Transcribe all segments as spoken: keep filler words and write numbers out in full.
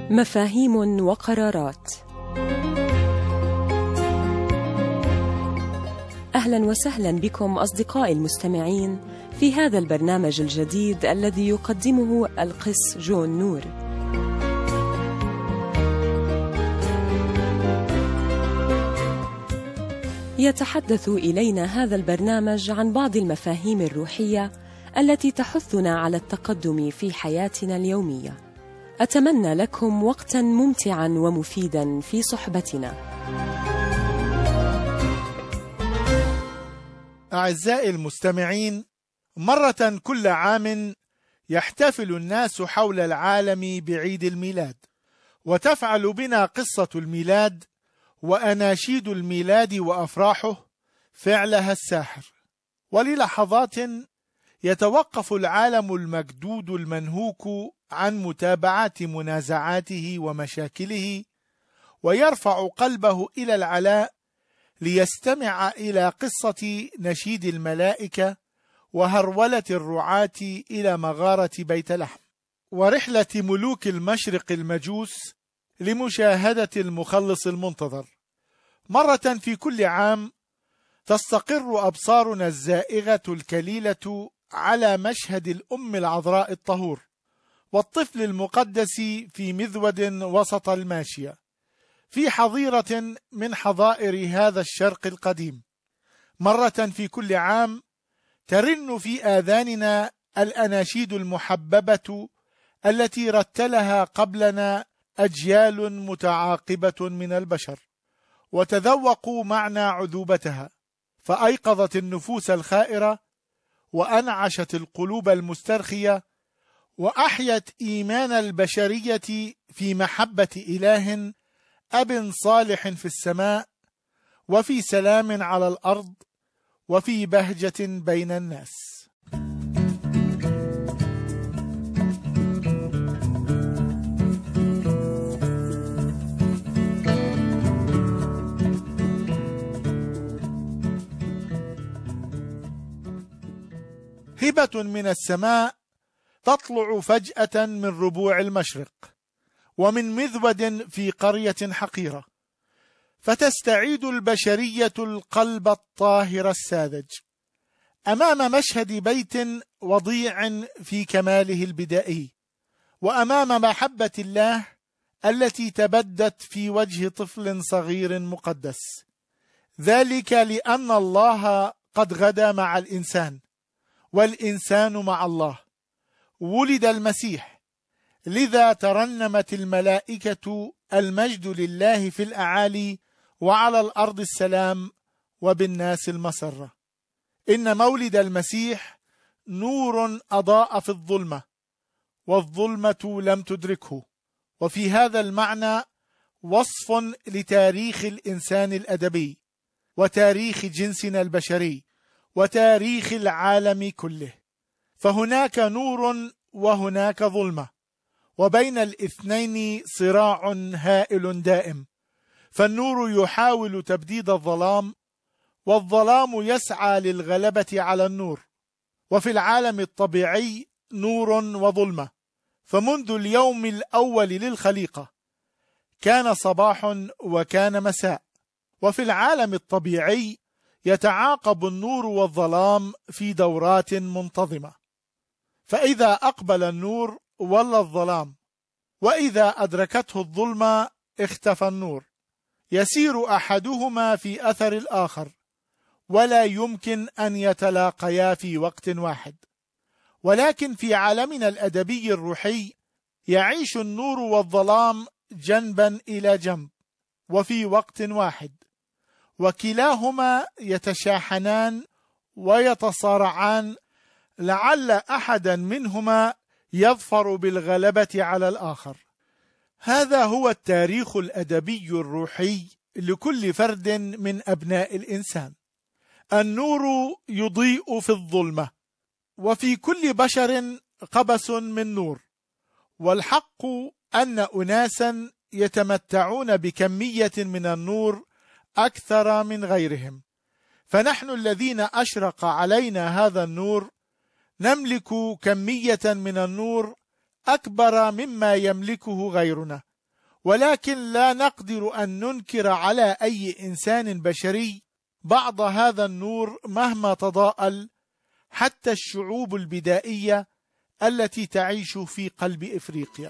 مفاهيم وقرارات. أهلا وسهلا بكم أصدقائي المستمعين في هذا البرنامج الجديد الذي يقدمه القس جون نور. يتحدث إلينا هذا البرنامج عن بعض المفاهيم الروحية التي تحثنا على التقدم في حياتنا اليومية. أتمنى لكم وقتا ممتعا ومفيدا في صحبتنا. أعزائي المستمعين، مرة كل عام يحتفل الناس حول العالم بعيد الميلاد، وتفعل بنا قصة الميلاد وأناشيد الميلاد وأفراحه فعلها الساحر. وللحظات يتوقف العالم المكدود المنهوك عن متابعة منازعاته ومشاكله، ويرفع قلبه إلى العلاء ليستمع إلى قصة نشيد الملائكة وهرولة الرعاة إلى مغارة بيت لحم، ورحلة ملوك المشرق المجوس لمشاهدة المخلص المنتظر. مرة في كل عام تستقر أبصارنا الزائغة الكليلة على مشهد الأم العذراء الطهور والطفل المقدس في مذود وسط الماشية في حظيرة من حظائر هذا الشرق القديم. مرة في كل عام ترن في آذاننا الأناشيد المحببة التي رتلها قبلنا أجيال متعاقبة من البشر، وتذوقوا معنى عذوبتها، فأيقظت النفوس الخائرة وأنعشت القلوب المسترخية، وأحيت إيمان البشرية في محبة إله أب صالح في السماء، وفي سلام على الأرض، وفي بهجة بين الناس. هبة من السماء تطلع فجأة من ربوع المشرق ومن مذود في قرية حقيرة، فتستعيد البشرية القلب الطاهر الساذج أمام مشهد بيت وضيع في كماله البدائي، وأمام محبة الله التي تبدت في وجه طفل صغير مقدس. ذلك لأن الله قد غدا مع الإنسان، والإنسان مع الله. ولد المسيح، لذا ترنمت الملائكة المجد لله في الأعالي، وعلى الأرض السلام، وبالناس المسرة. إن مولد المسيح نور أضاء في الظلمة، والظلمة لم تدركه. وفي هذا المعنى وصف لتاريخ الإنسان الأدبي، وتاريخ جنسنا البشري، وتاريخ العالم كله. فهناك نور وهناك ظلمة، وبين الاثنين صراع هائل دائم، فالنور يحاول تبديد الظلام، والظلام يسعى للغلبة على النور. وفي العالم الطبيعي نور وظلمة، فمنذ اليوم الأول للخليقة كان صباح وكان مساء. وفي العالم الطبيعي يتعاقب النور والظلام في دورات منتظمة، فإذا أقبل النور ولى الظلام، وإذا أدركته الظلمة اختفى النور. يسير أحدهما في أثر الآخر، ولا يمكن أن يتلاقيا في وقت واحد. ولكن في عالمنا الأدبي الروحي يعيش النور والظلام جنبا إلى جنب وفي وقت واحد، وكلاهما يتشاحنان ويتصارعان، لعل أحدا منهما يظفر بالغلبة على الآخر. هذا هو التاريخ الأدبي الروحي لكل فرد من أبناء الإنسان. النور يضيء في الظلمة، وفي كل بشر قبس من نور. والحق أن أناسا يتمتعون بكمية من النور أكثر من غيرهم، فنحن الذين أشرق علينا هذا النور نملك كمية من النور أكبر مما يملكه غيرنا، ولكن لا نقدر أن ننكر على أي إنسان بشري بعض هذا النور مهما تضاءل، حتى الشعوب البدائية التي تعيش في قلب إفريقيا.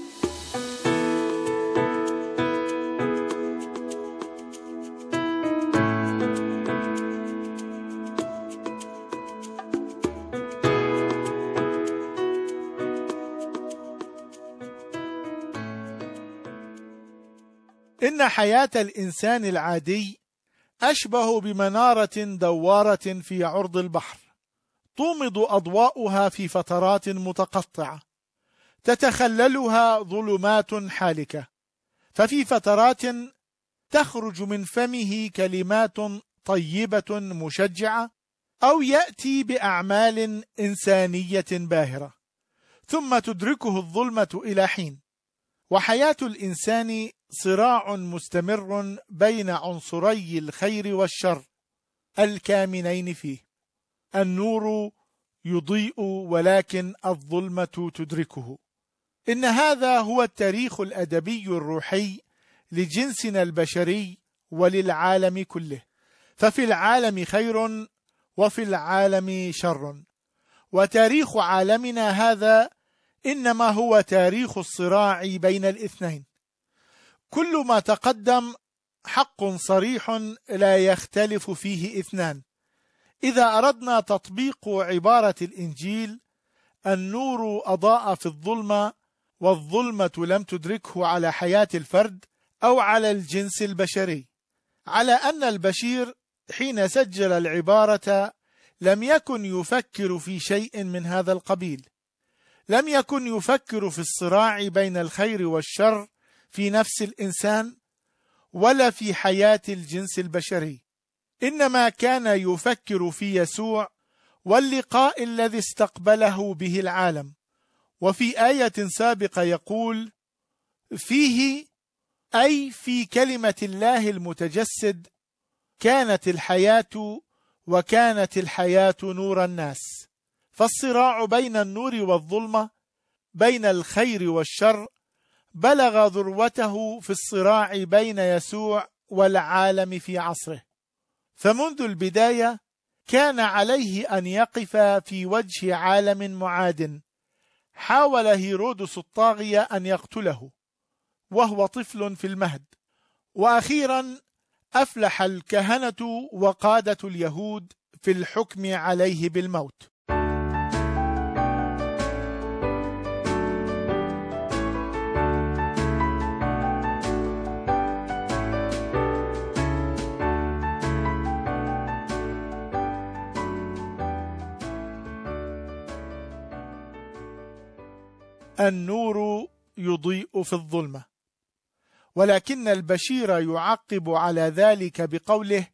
إن حياة الإنسان العادي أشبه بمنارة دوارة في عرض البحر، تومض أضواؤها في فترات متقطعة، تتخللها ظلمات حالكة، ففي فترات تخرج من فمه كلمات طيبة مشجعة، أو يأتي بأعمال إنسانية باهرة، ثم تدركه الظلمة إلى حين. وحياة الإنسان صراع مستمر بين عنصري الخير والشر الكامنين فيه. النور يضيء ولكن الظلمة تدركه. إن هذا هو التاريخ الأدبي الروحي لجنسنا البشري وللعالم كله، ففي العالم خير وفي العالم شر، وتاريخ عالمنا هذا إنما هو تاريخ الصراع بين الاثنين. كل ما تقدم حق صريح لا يختلف فيه اثنان. إذا أردنا تطبيق عبارة الإنجيل: النور أضاء في الظلمة والظلمة لم تدركه، على حياة الفرد أو على الجنس البشري، على أن البشير حين سجل العبارة لم يكن يفكر في شيء من هذا القبيل، لم يكن يفكر في الصراع بين الخير والشر في نفس الإنسان ولا في حياة الجنس البشري، إنما كان يفكر في يسوع واللقاء الذي استقبله به العالم. وفي آية سابقة يقول: فيه، أي في كلمة الله المتجسد، كانت الحياة وكانت الحياة نور الناس. فالصراع بين النور والظلمة، بين الخير والشر، بلغ ذروته في الصراع بين يسوع والعالم في عصره. فمنذ البداية كان عليه أن يقف في وجه عالم معاد حاول هيرودس الطاغية أن يقتله وهو طفل في المهد. وأخيرا أفلح الكهنة وقادة اليهود في الحكم عليه بالموت. النور يضيء في الظلمة، ولكن البشير يعقب على ذلك بقوله: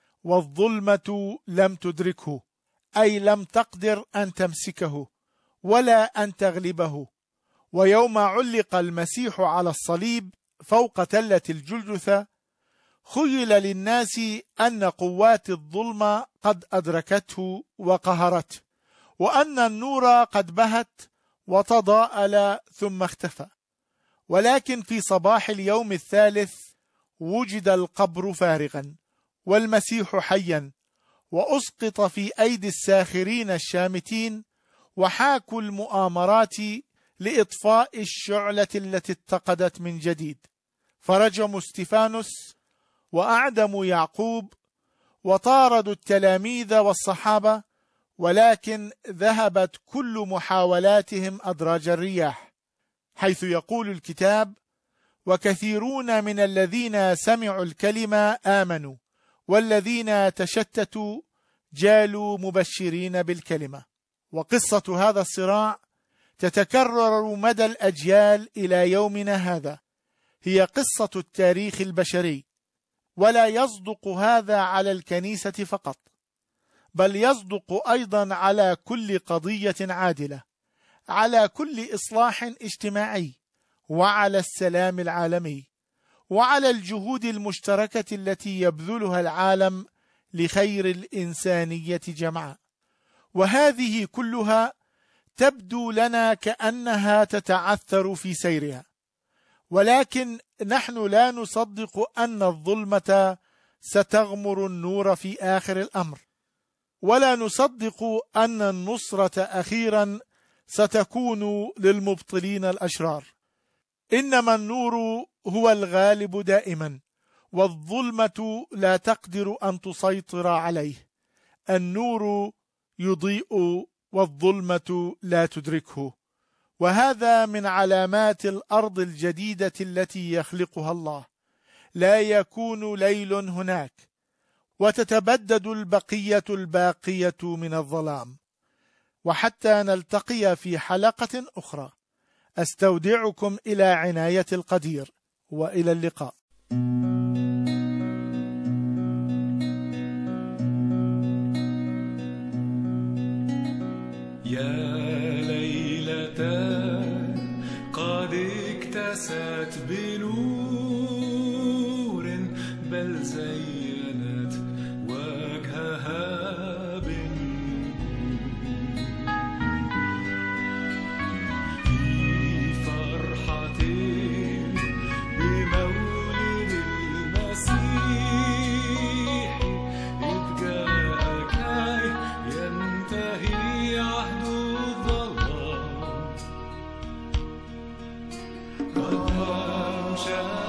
والظلمة لم تدركه، أي لم تقدر أن تمسكه ولا أن تغلبه. ويوم علق المسيح على الصليب فوق تلة الجلجثة، خيل للناس أن قوات الظلمة قد أدركته وقهرته، وأن النور قد بهت وتضاءل ثم اختفى. ولكن في صباح اليوم الثالث وجد القبر فارغا والمسيح حيا، وأسقط في أيدي الساخرين الشامتين، وحاكوا المؤامرات لإطفاء الشعلة التي اتقدت من جديد. فرجموا استفانوس وأعدموا يعقوب وطاردوا التلاميذ والصحابة، ولكن ذهبت كل محاولاتهم أدراج الرياح، حيث يقول الكتاب: وكثيرون من الذين سمعوا الكلمة آمنوا، والذين تشتتوا جالوا مبشرين بالكلمة. وقصة هذا الصراع تتكرر مدى الأجيال إلى يومنا هذا، هي قصة التاريخ البشري. ولا يصدق هذا على الكنيسة فقط، بل يصدق أيضا على كل قضية عادلة، على كل إصلاح اجتماعي، وعلى السلام العالمي، وعلى الجهود المشتركة التي يبذلها العالم لخير الإنسانية جمعاء. وهذه كلها تبدو لنا كأنها تتعثر في سيرها، ولكن نحن لا نصدق أن الظلمة ستغمر النور في آخر الأمر، ولا نصدق أن النصرة أخيرا ستكون للمبطلين الأشرار، إنما النور هو الغالب دائما، والظلمة لا تقدر أن تسيطر عليه. النور يضيء والظلمة لا تدركه، وهذا من علامات الأرض الجديدة التي يخلقها الله. لا يكون ليل هناك، وتتبدد البقية الباقية من الظلام. وحتى نلتقي في حلقة أخرى، أستودعكم إلى عناية القدير، وإلى اللقاء. يا ليلة قد اكتست بنور، بل زينت وجهها بالنور، في فرحة بمولد المسيح، إذ جاء كي ينتهي عهد الظلام. قد أنشأ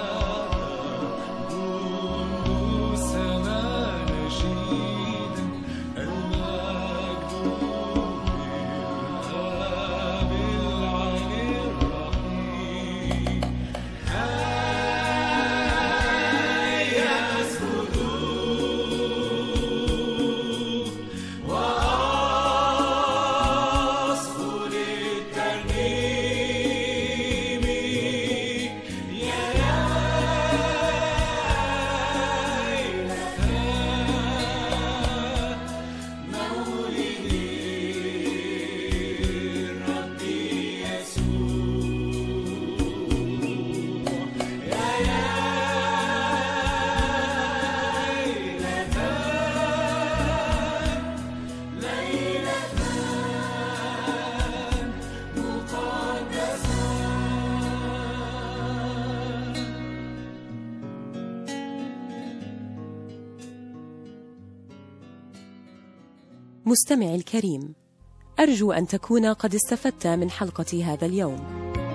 مستمعي الكريم، أرجو أن تكون قد استفدت من حلقة هذا اليوم.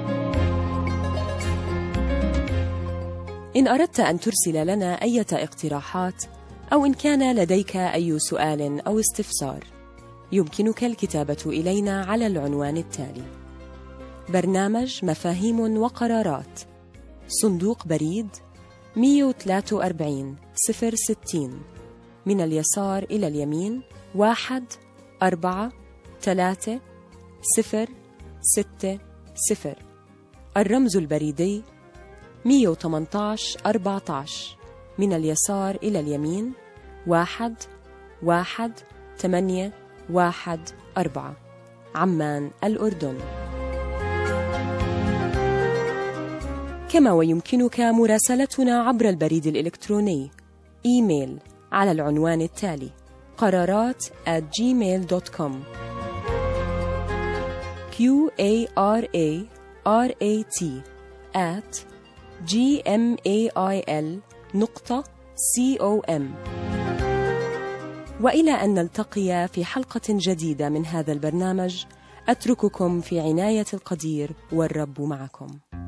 إن أردت أن ترسل لنا أي اقتراحات، أو إن كان لديك أي سؤال أو استفسار، يمكنك الكتابة إلينا على العنوان التالي: برنامج مفاهيم وقرارات، صندوق بريد مئة وثلاثة وأربعين صفر ستين، من اليسار إلى اليمين واحد أربعة ثلاثة صفر ستة صفر. الرمز البريدي مئة وثمانية عشر أربعة عشر، من اليسار إلى اليمين واحد واحد ثمانية واحد أربعة، عمان الأردن. كما ويمكنك مراسلتنا عبر البريد الإلكتروني إيميل على العنوان التالي: قرارات at gmail dot com q a r a r a t at g m a i l نقطة c o m. وإلى أن نلتقي في حلقة جديدة من هذا البرنامج، أترككم في عناية القدير، والرب معكم.